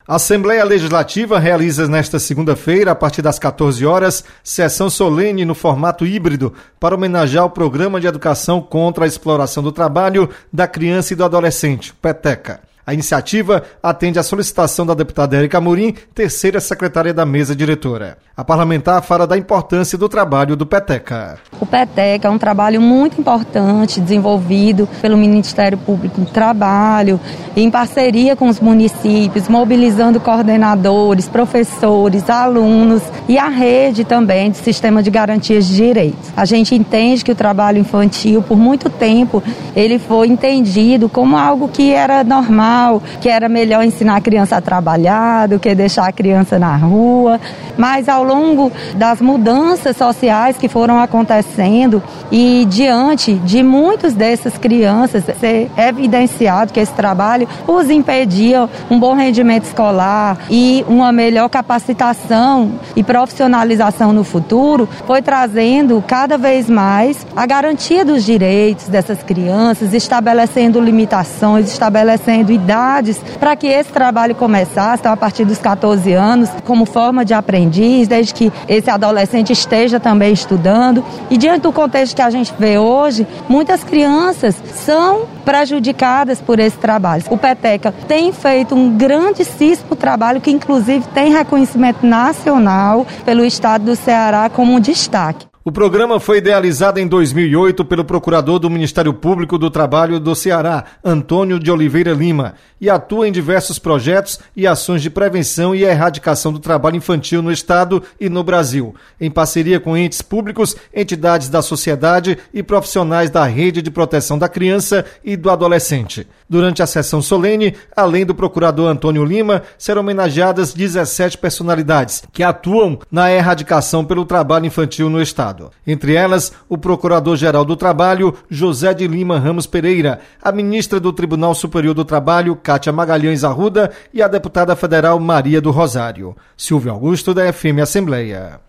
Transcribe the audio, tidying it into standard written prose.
A Assembleia Legislativa realiza nesta segunda-feira, a partir das 14 horas, sessão solene no formato híbrido para homenagear o Programa de Educação contra a Exploração do Trabalho da Criança e do Adolescente, PETECA. A iniciativa atende à solicitação da deputada Érica Amorim, terceira secretária da mesa diretora. A parlamentar fala da importância do trabalho do PETECA. O PETECA é um trabalho muito importante, desenvolvido pelo Ministério Público do Trabalho, em parceria com os municípios, mobilizando coordenadores, professores, alunos e a rede também de Sistema de Garantias de Direitos. A gente entende que o trabalho infantil, por muito tempo, ele foi entendido como algo que era normal, que era melhor ensinar a criança a trabalhar do que deixar a criança na rua, mas ao longo das mudanças sociais que foram acontecendo e diante de muitas dessas crianças ser evidenciado que esse trabalho os impedia um bom rendimento escolar e uma melhor capacitação e profissionalização no futuro, foi trazendo cada vez mais a garantia dos direitos dessas crianças, estabelecendo limitações, estabelecendo idades para que esse trabalho começasse, então, a partir dos 14 anos, como forma de aprendiz, desde que esse adolescente esteja também estudando. E diante do contexto que a gente vê hoje, muitas crianças são prejudicadas por esse trabalho. O PETECA tem feito um grandíssimo trabalho que, inclusive, tem reconhecimento nacional pelo Estado do Ceará como um destaque. O programa foi idealizado em 2008 pelo procurador do Ministério Público do Trabalho do Ceará, Antônio de Oliveira Lima, e atua em diversos projetos e ações de prevenção e erradicação do trabalho infantil no Estado e no Brasil, em parceria com entes públicos, entidades da sociedade e profissionais da Rede de Proteção da Criança e do Adolescente. Durante a sessão solene, além do procurador Antônio Lima, serão homenageadas 17 personalidades que atuam na erradicação pelo trabalho infantil no Estado. Entre elas, o Procurador-Geral do Trabalho, José de Lima Ramos Pereira, a ministra do Tribunal Superior do Trabalho, Kátia Magalhães Arruda, e a deputada federal Maria do Rosário. Silvio Augusto, da FM Assembleia.